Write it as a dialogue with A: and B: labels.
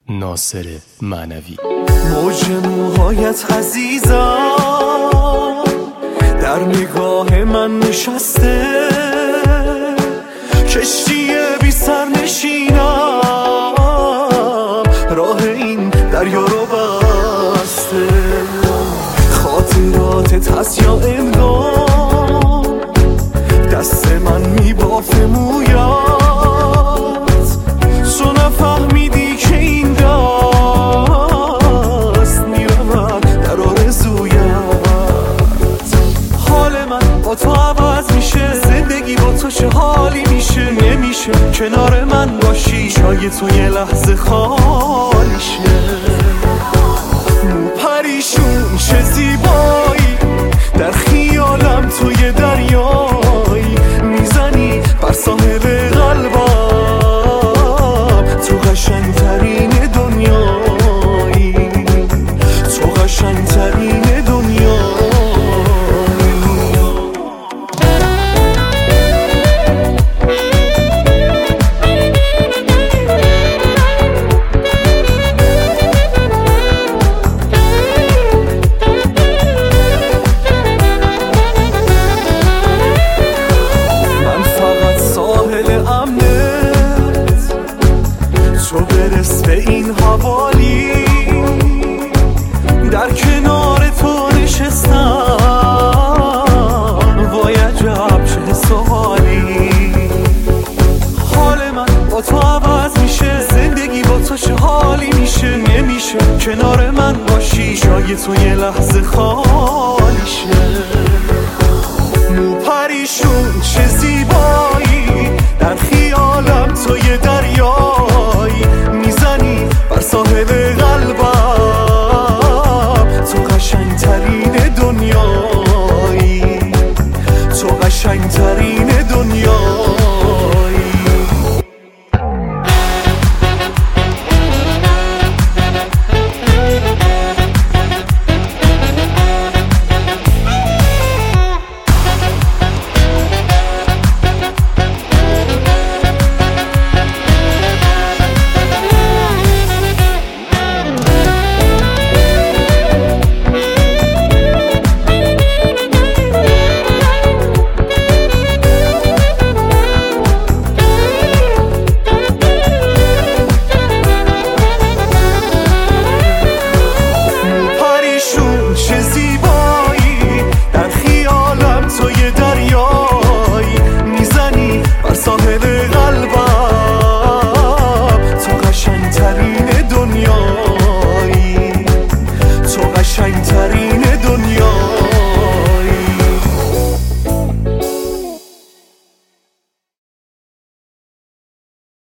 A: ناصر معنوی.
B: موج موهایت عزیزم در نگاه من نشسته، کشتی بی سر نشینم راه این دریا رو بسته. خاطراتت هست یا انگار دست من میبافه مویت، تو نفهمیدی که این دست میرود در آرزویت. حال من با تو عوض میشه، زندگی با تو چه حالی میشه. نمیشه کنار من باشی، جای تو یه لحظه خالی شه. مو پریشون چه زیبایی، در خیالم توی دریایی میزنی بر ساحل قلبم. تو قشنگترین دنیایی، تو قشنگترین دنیایی. تو برس به این حوالی، در کنار تو نشستم، وای عجب چه سوالی. حال من با تو عوض میشه، زندگی با تو چه حالی میشه. نمیشه کنار من باشی، جای تو یه لحظه خالی شه. مو پریشون چه زیبایی، در خیالم تو یه